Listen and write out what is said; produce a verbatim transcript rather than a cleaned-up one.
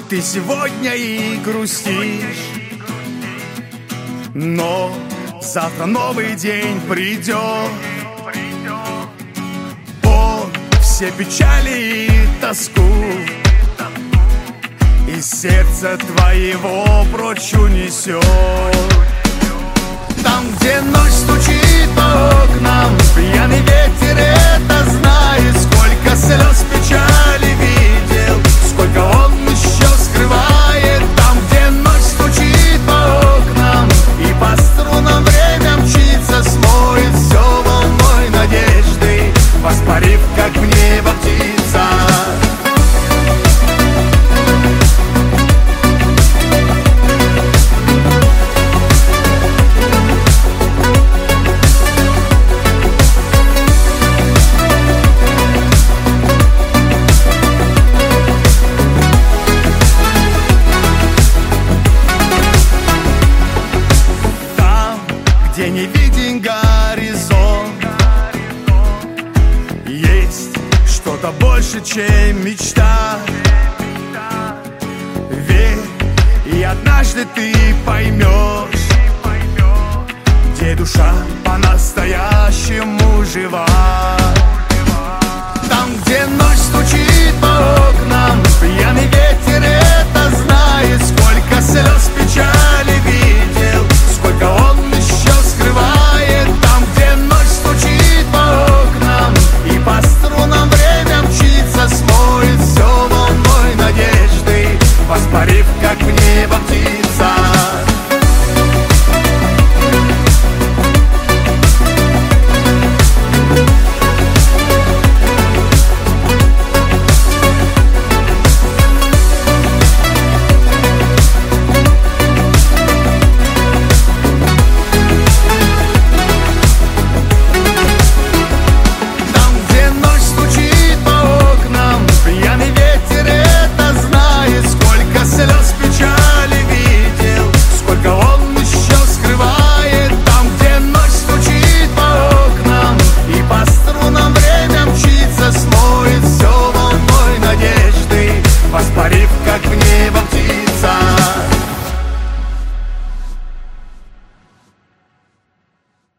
ты сегодня и грустишь, но завтра новый день придет. Он все печали и тоску из сердца твоего прочь унесет. Там, где ночь стучит по окнам, пьяный ветер это знает. Сколько слез печали видел, сколько он еще скрывает. Там, где ночь стучит по окнам и по струнам время мчится, смоет все волной надежды, воспарив, как в небо птица. Где не виден горизонт, есть что-то больше, чем мечта. Верь, и однажды ты поймешь, где душа по-настоящему жива.